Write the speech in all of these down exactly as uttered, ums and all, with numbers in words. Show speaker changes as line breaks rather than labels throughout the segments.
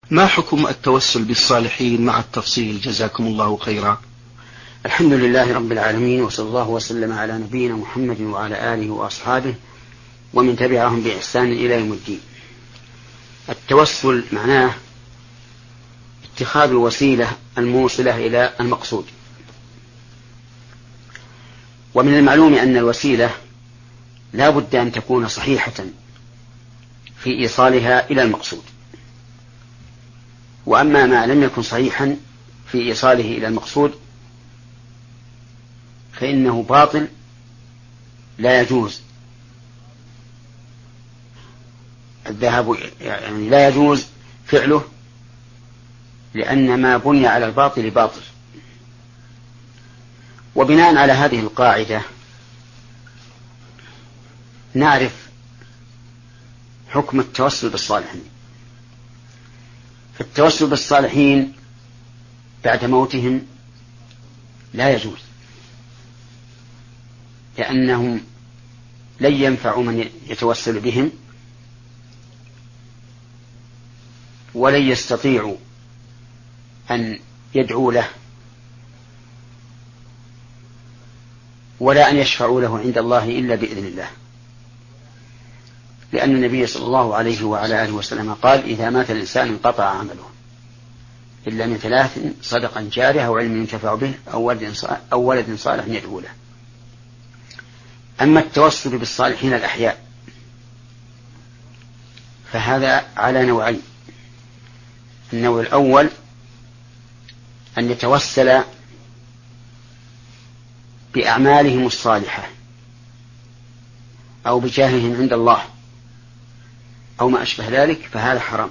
ما حكم التوسل بالصالحين مع التفصيل؟ جزاكم الله خيرا.
الحمد لله رب العالمين، وصلى الله وسلم على نبينا محمد وعلى آله وأصحابه ومن تبعهم بإحسان إلى يوم الدين. التوسل معناه اتخاذ الوسيلة الموصلة إلى المقصود، ومن المعلوم أن الوسيلة لا بد أن تكون صحيحة في إيصالها إلى المقصود، وأما ما لم يكن صحيحا في إيصاله إلى المقصود فإنه باطل لا يجوز الذهاب، يعني لا يجوز فعله، لأن ما بني على الباطل باطل. وبناء على هذه القاعدة نعرف حكم التوسل بالصالحين. فالتوسل بالصالحين بعد موتهم لا يجوز، لأنهم لن ينفعوا من يتوسل بهم، ولن يستطيعوا أن يدعوا له، ولا أن يشفعوا له عند الله إلا بإذن الله، لأن النبي صلى الله عليه وعلى آله وسلم قال: إذا مات الإنسان انقطع عمله إلا من ثلاث: صدقة جارية أو علم ينتفع به أو ولد صالح يدعو له. أما التوسل بالصالحين الأحياء فهذا على نوعين: النوع الأول أن يتوسل بأعمالهم الصالحة أو بجاههم عند الله أو ما أشبه ذلك، فهذا حرام.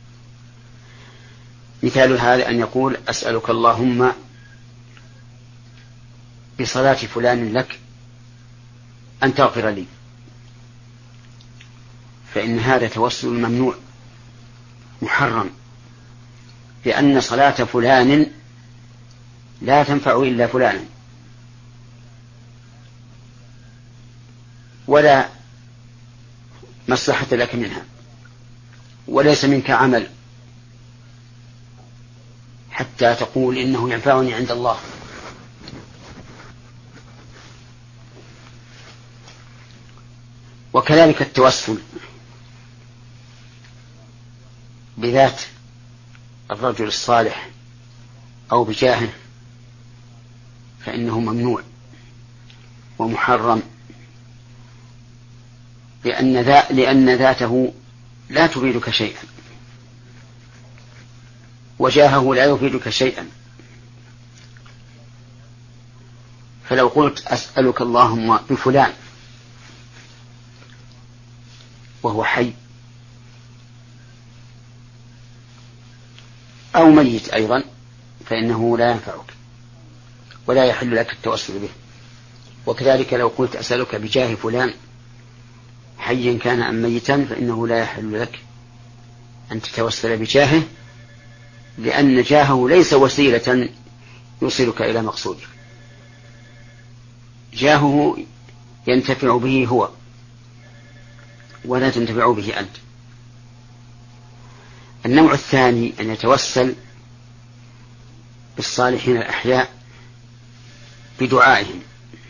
مثال هذا أن يقول: أسألك اللهم بصلاة فلان لك أن تغفر لي، فإن هذا توسل ممنوع محرم، لأن صلاة فلان لا تنفع إلا فلانا، ولا مصلحة لك منها، وليس منك عمل حتى تقول إنه ينفعني عند الله. وكذلك التوسل بذات الرجل الصالح أو بجاهه فإنه ممنوع ومحرم، لأن, ذا لأن ذاته لا تفيدك شيئا، وجاهه لا يفيدك شيئا. فلو قلت: أسألك اللهم بفلان وهو حي أو ميت أيضا، فإنه لا ينفعك ولا يحل لك التوسل به. وكذلك لو قلت: أسألك بجاه فلان حيا كان أم ميتا، فإنه لا يحل لك أن تتوسل بجاهه، لأن جاهه ليس وسيلة يوصلك إلى مقصودك، جاهه ينتفع به هو ولا تنتفع به أنت. النوع الثاني أن يتوسل بالصالحين الأحياء بدعائهم،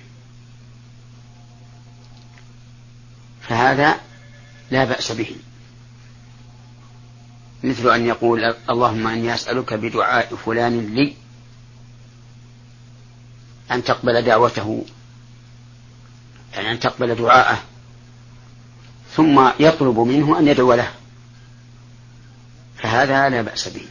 فهذا لا بأس به، مثل أن يقول: اللهم إني أسألك بدعاء فلان لي أن تقبل دعوته، يعني أن تقبل دعاءه، ثم يطلب منه أن يدعو له، فهذا لا بأس به.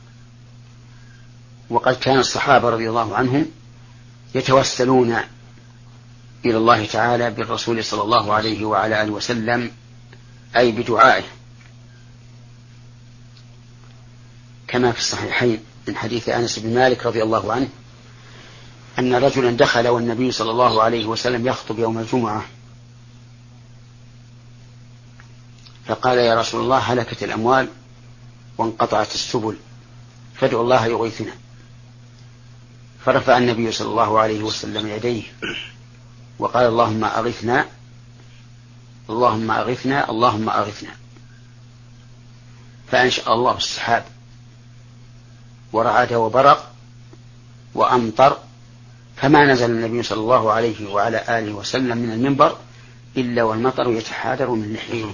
وقد كان الصحابة رضي الله عنهم يتوسلون إلى الله تعالى بالرسول صلى الله عليه وعلى آله وسلم، أي بدعائه، كما في الصحيحين من حديث أنس بن مالك رضي الله عنه أن رجلا دخل والنبي صلى الله عليه وسلم يخطب يوم الجمعة، فقال: يا رسول الله، هلكت الأموال وانقطعت السبل، فادعوا الله يغيثنا. فرفع النبي صلى الله عليه وسلم يديه وقال: اللهم أغثنا اللهم أغثنا اللهم أغثنا، فأنشأ الله السحاب ورعد وبرق وأمطر، فما نزل النبي صلى الله عليه وعلى آله وسلم من المنبر إلا والمطر يتحادر من لحيه.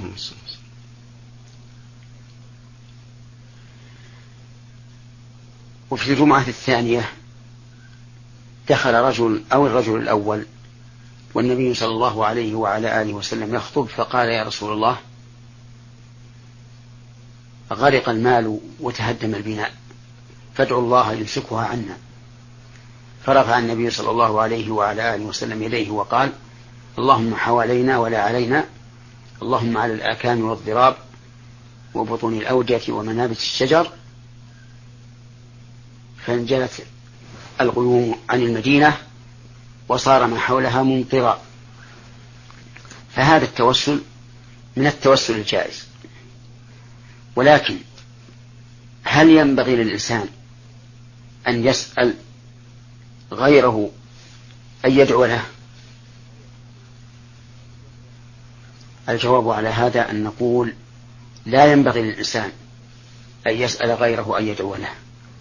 وفي الجمعة الثانية دخل رجل أو الرجل الأول والنبي صلى الله عليه وعلى آله وسلم يخطب، فقال: يا رسول الله، غرق المال وتهدم البناء، فادعوا الله يمسكها عنا. فرفع النبي صلى الله عليه وعلى آله وسلم يديه وقال: اللهم حوالينا ولا علينا، اللهم على الآكام والضراب وبطون الأودية ومنابت الشجر. فانجلت الغيوم عن المدينة وصار ما حولها ممطرا. فهذا التوسل من التوسل الجائز، ولكن هل ينبغي للإنسان أن يسأل غيره أن يدعو له؟ الجواب على هذا أن نقول: لا ينبغي للإنسان أن يسأل غيره أن يدعو له،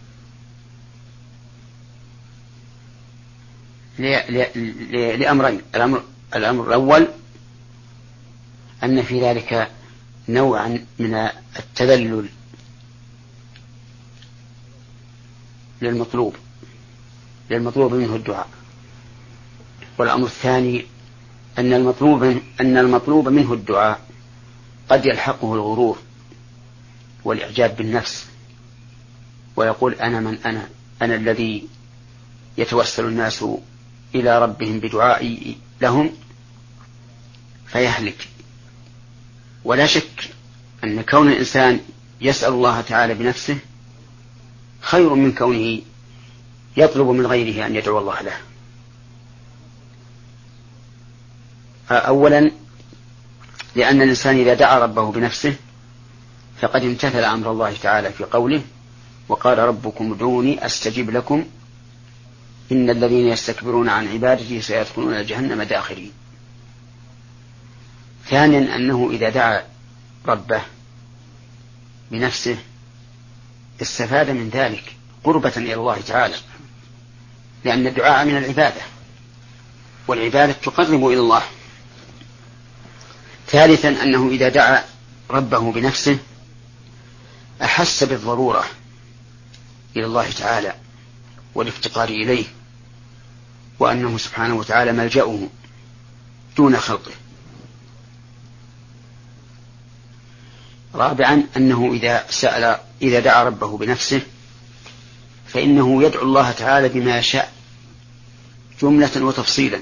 لأمرين. الأمر, الأمر الأول أن في ذلك نوعا من التذلل للمطلوب للمطلوب منه الدعاء. والأمر الثاني أن المطلوب أن المطلوب منه الدعاء قد يلحقه الغرور والإعجاب بالنفس، ويقول: أنا من أنا أنا الذي يتوسل الناس إلى ربهم بدعائي لهم، فيهلك. ولا شك أن كون الإنسان يسأل الله تعالى بنفسه خير من كونه يطلب من غيره أن يدعو الله له. أولا لأن الإنسان إذا دعا ربه بنفسه فقد امتثل أمر الله تعالى في قوله: وقال ربكم ادعوني أستجب لكم إن الذين يستكبرون عن عبادتي سيدخلون جهنم داخرين. ثانيا أنه إذا دعا ربه بنفسه استفاد من ذلك قربة إلى الله تعالى، لأن الدعاء من العبادة، والعبادة تقرب إلى الله. ثالثا أنه إذا دعا ربه بنفسه أحس بالضرورة إلى الله تعالى والافتقار إليه، وأنه سبحانه وتعالى ملجأه دون خلقه. رابعا أنه إذا سأل إذا دعا ربه بنفسه فإنه يدعو الله تعالى بما يشاء جملة وتفصيلا،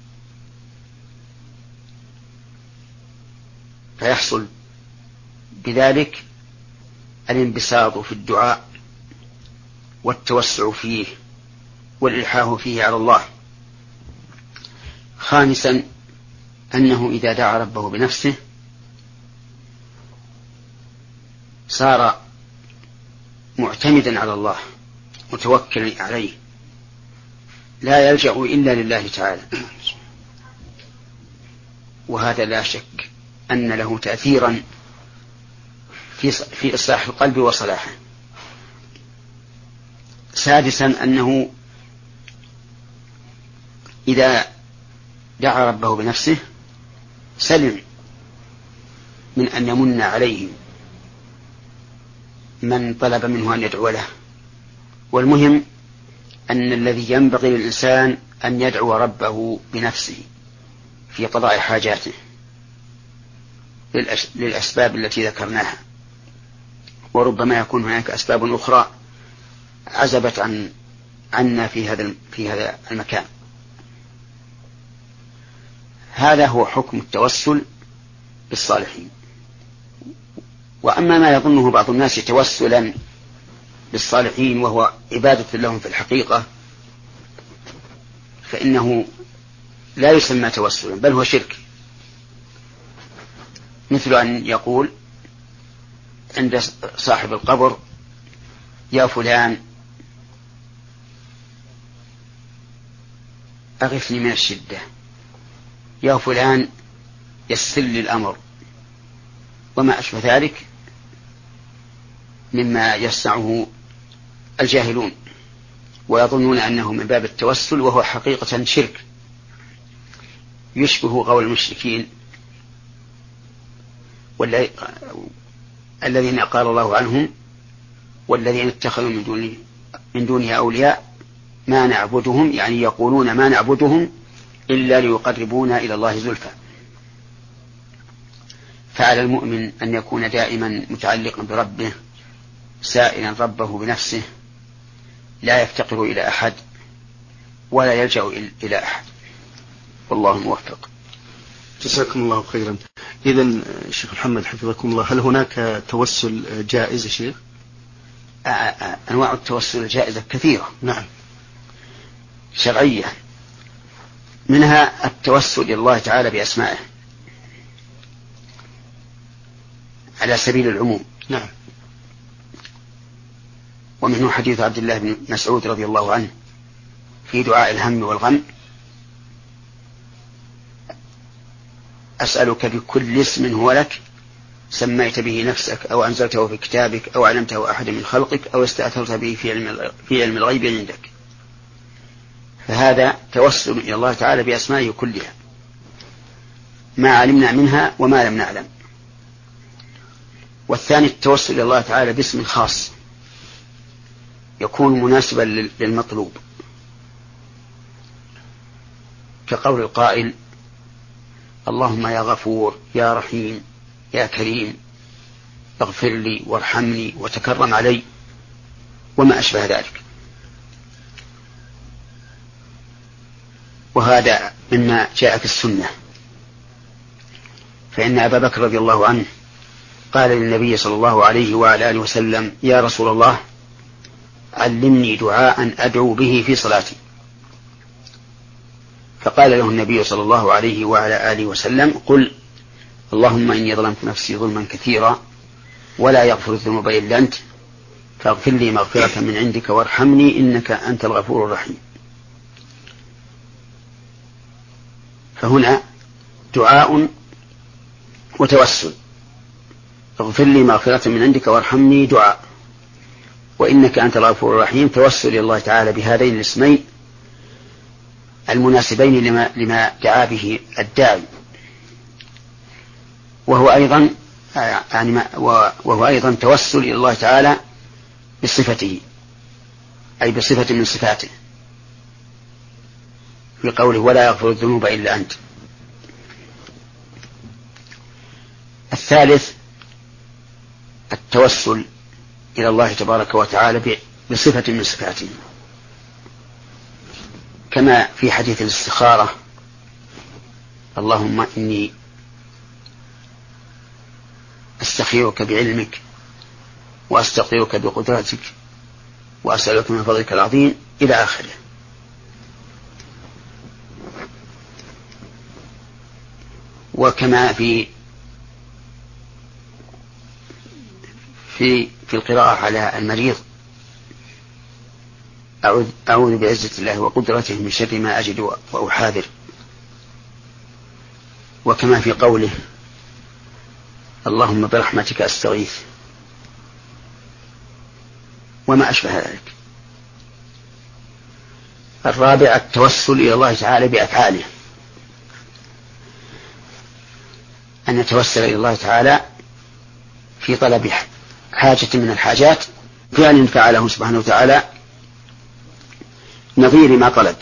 فيحصل بذلك الانبساط في الدعاء والتوسع فيه والإلحاح فيه على الله. خامسا أنه إذا دعا ربه بنفسه صار معتمدا على الله متوكلا عليه، لا يلجأ إلا لله تعالى، وهذا لا شك أن له تأثيرا في في إصلاح القلب وصلاحه. سادسا أنه إذا دعا ربه بنفسه سلم من أن يمن عليه من طلب منه أن يدعو له. والمهم أن الذي ينبغي للإنسان أن يدعو ربه بنفسه في قضاء حاجاته للأسباب التي ذكرناها، وربما يكون هناك أسباب أخرى عزبت عن عنا في هذا في هذا المكان. هذا هو حكم التوسل بالصالحين. وأما ما يظنه بعض الناس توسلا بالصالحين وهو عبادة لهم في الحقيقة فإنه لا يسمى توسلا بل هو شرك، مثل أن يقول عند صاحب القبر: يا فلان أغثني من الشدة، يا فلان يسر لي الأمر، وما أشبه ذلك مما يسعه الجاهلون ويظنون أنه من باب التوسل، وهو حقيقة شرك يشبه قول المشركين الذين قال الله عنهم والذين اتخذوا من دونه من دونه أولياء ما نعبدهم، يعني يقولون ما نعبدهم إلا ليقربونا إلى الله زلفى. فعلى المؤمن أن يكون دائما متعلقا بربه سائلا ربه بنفسه، لا يفتقر إلى أحد ولا يلجأ إلى أحد، والله موفق.
جزاكم الله خيرا. إذن شيخ محمد حفظكم الله، هل هناك توسل جائز يا شيخ؟
أنواع التوسل الجائزة كثيرة،
نعم،
شرعية، منها التوسل إلى الله تعالى بأسمائه على سبيل العموم،
نعم،
ومنه حديث عبد الله بن مسعود رضي الله عنه في دعاء الهم والغم: أسألك بكل اسم هو لك سميت به نفسك أو أنزلته في كتابك أو علمته أحد من خلقك أو استأثرت به في علم, في علم الغيب عندك. فهذا توسل إلى الله تعالى بأسمائه كلها، ما علمنا منها وما لم نعلم. والثاني التوسل إلى الله تعالى باسم خاص يكون مناسبا للمطلوب، كقول القائل: اللهم يا غفور يا رحيم يا كريم اغفر لي وارحمني وتكرم علي، وما أشبه ذلك. وهذا مما جاء في السنة، فإن أبا بكر رضي الله عنه قال للنبي صلى الله عليه وعلى آله وسلم: يا رسول الله علمني دعاء أدعو به في صلاتي. فقال له النبي صلى الله عليه وعلى آله وسلم: قل اللهم إني ظلمت نفسي ظلما كثيرا ولا يغفر الذنوب إلا أنت فاغفر لي مغفرة من عندك وارحمني إنك أنت الغفور الرحيم. فهنا دعاء وتوسل: اغفر لي مغفرة من عندك وارحمني دعاء، وإنك أنت الغفور الرحيم توسل إلى الله تعالى بهذين الاسمين المناسبين لما, لما دعا به الداعي، وهو أيضا يعني ما وهو أيضا توسل إلى الله تعالى بصفته، أي بصفة من صفاته، في قوله: ولا يغفر الذنوب إلا أنت. الثالث التوسل إلى الله تبارك وتعالى بصفة من صفاته، كما في حديث الاستخارة: اللهم إني أستخيرك بعلمك وأستقدرك بقدرتك وأسألك من فضلك العظيم، إلى آخره. وكما في في في القراءة على المريض: أعوذ, أعوذ بعزة الله وقدرته من شر ما أجد وأحاذر. وكما في قوله: اللهم برحمتك أستغيث، وما أشبه ذلك. الرابع التوسل إلى الله تعالى بأفعاله، أن نتوسل إلى الله تعالى في طلب حاجة من الحاجات، فعل فعله سبحانه وتعالى نظير ما طلب.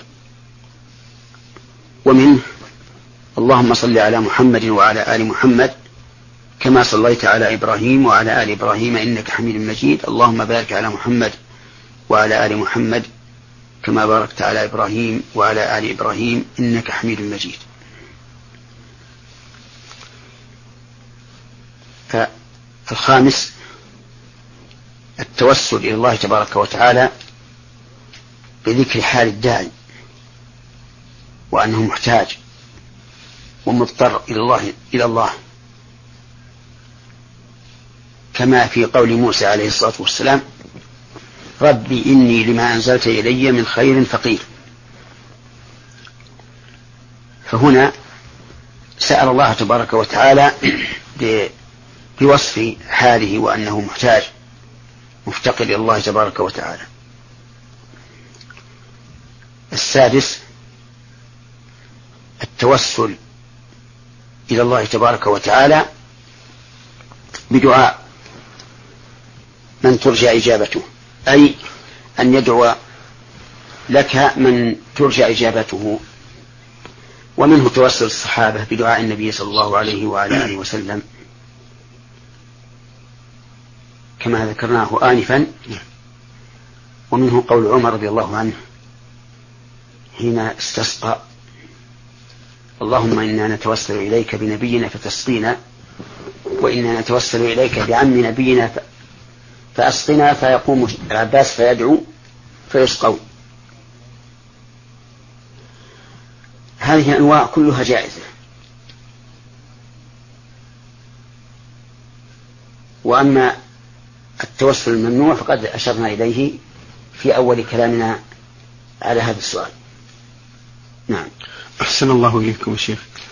ومنه: اللهم صل على محمد وعلى آل محمد كما صليت على إبراهيم وعلى آل إبراهيم إنك حميد مجيد، اللهم بارك على محمد وعلى آل محمد كما باركت على إبراهيم وعلى آل إبراهيم إنك حميد مجيد. الخامس التوسل إلى الله تبارك وتعالى بذكر حال الداعي، وأنه محتاج ومضطر إلى الله إلى الله كما في قول موسى عليه الصلاة والسلام: ربي إني لما أنزلت إلي من خير فقير. فهنا سأل الله تبارك وتعالى بوصف حاله وأنه محتاج مفتقر إلى الله تبارك وتعالى. السادس التوسل إلى الله تبارك وتعالى بدعاء من ترجى إجابته، أي أن يدعو لك من ترجى إجابته. ومنه توسل الصحابة بدعاء النبي صلى الله عليه وعلى آله وسلم كما ذكرناه آنفا. ومنه قول عمر رضي الله عنه حين استسقى: اللهم إنا نتوسل إليك بنبينا فتسقينا، وإنا نتوسل إليك بعم نبينا فأسقنا. فيقوم العباس فيدعو فيسقون. هذه أنواع كلها جائزة. وأما التوسل الممنوع فقد أشرنا إليه في أول كلامنا على هذا السؤال. نعم.
أحسن الله إليكم يا شيخ.